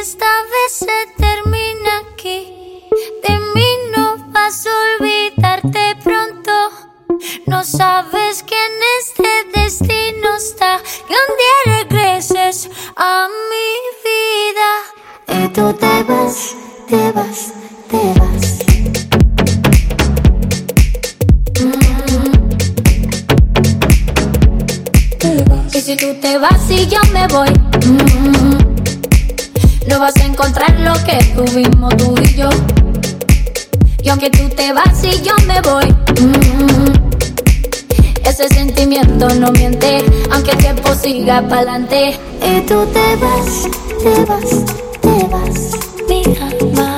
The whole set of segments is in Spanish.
esta vez se termina aquí. De mí no vas a olvidarte pronto. No sabes que en este destino está que un día regreses a mi vida. Y tú te vas, te vas, te vas. Y si tú te vas y yo me voy, no vas a encontrar lo que tuvimos tú y yo. Y aunque tú te vas y yo me voy, ese sentimiento no miente, aunque el tiempo siga pa'lante. Y tú te vas, te vas, te vas, mi alma.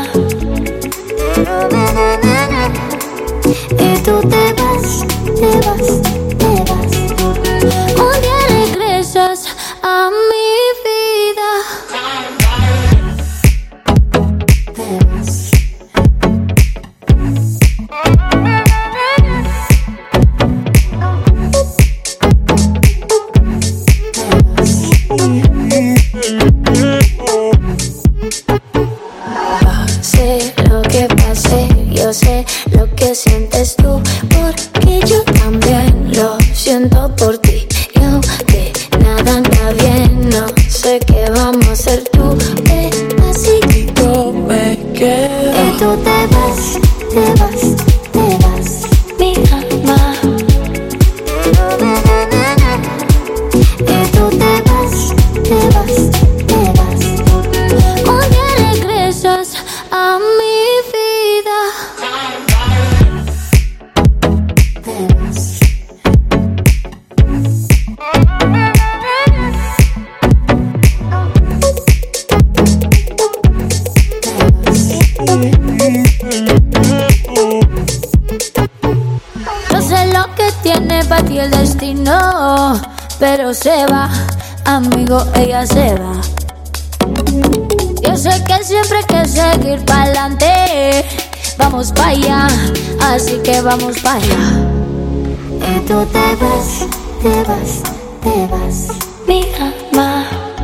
Y tú te vas, te vas, te vas. Un día regresas a mi vida. Te vas. Pase lo que pase, yo sé lo que sientes tú, porque yo también lo siento por ti. Y aunque nada anda bien, no sé qué vamos a hacer tú, así que yo me quedo. Y tú te vas, te vas, te vas, mi alma. Y tú te vas, te vas, te vas. Un día regresas a mi vida. Te vas. Yo sé lo que tiene para ti el destino, pero se va, amigo, ella se va. Yo sé que siempre hay que seguir pa'lante. Vamos pa' allá, así que vamos pa' allá. Y tú te vas, te vas, te vas, mi alma.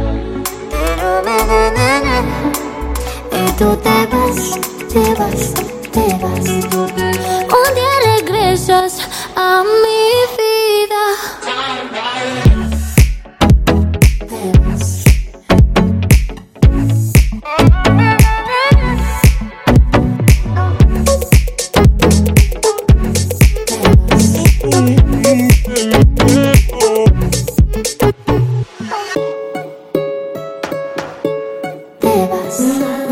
Y tú te vas, te vas, te vas. Un día regresas a mi vida. Te vas. Te vas.